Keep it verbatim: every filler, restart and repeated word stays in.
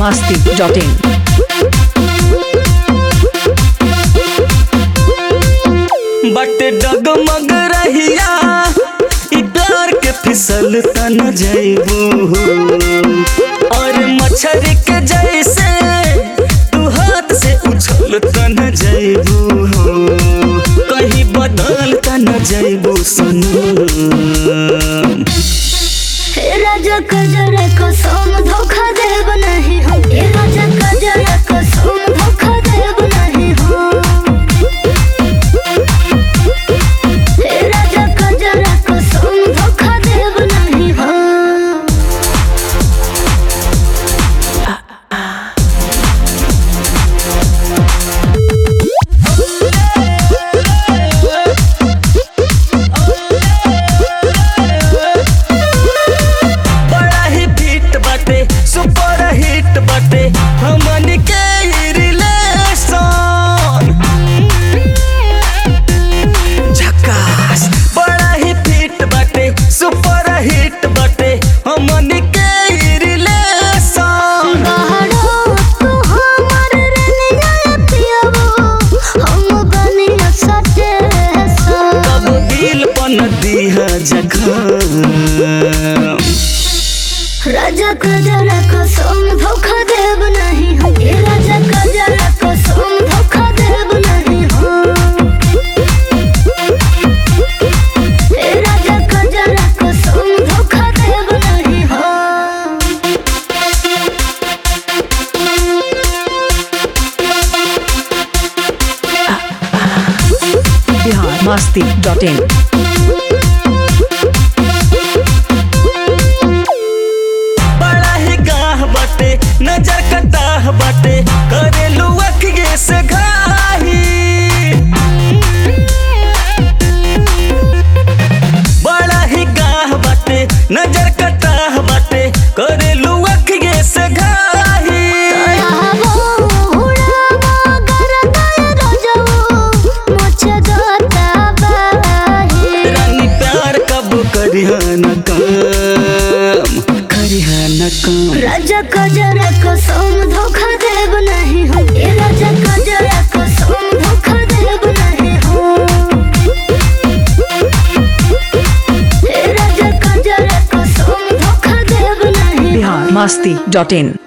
masti dot in. बट डगमग रहिया इ प्यार के फिसल तन जइबू और मच्छर के जैसे तू हाथ से उछल तन जइबू कहीं बदल तन जइबू सनम। हे राजा कजरा कसम धोखा देब नहीं हम, हे राजा कजरा कसम धोखा देब नहीं हम, हे राजा कजरा कसम धोखा देब नहीं हम। बड़ा ही फिट बाटे सुपर हिट बाटे हमन के रिलेशन झकास। बड़ा ही फिट बाटे सुपर हिट बाटे हमन के रिलेशन। बाहरो तू हमर रनिया पियावो हम बनिया सटे कब दिल पन दिया जखम। राजा कजरा कसम धोखा देब नहीं हम, हे राजा कजरा कसम धोखा देब नहीं हम, हे राजा कजरा कसम धोखा देब नहीं हम। Bihar masti dot in. बड़ा ही गाह बाटे नजर कटाह बाटे करेलू अखिए से घाही। बड़ा ही गाह बाटे नजर कटाह बाटे करेलू अखिए से घाही। रानी प्यार कब करिहा न काम करिहा न काम। राजा कजरा कसम धोखा देब नहीं हम, हे राजा कजरा कसम धोखा देब नहीं हम, हे राजा कजरा कसम धोखा देब नहीं हम। Bihar masti dot in.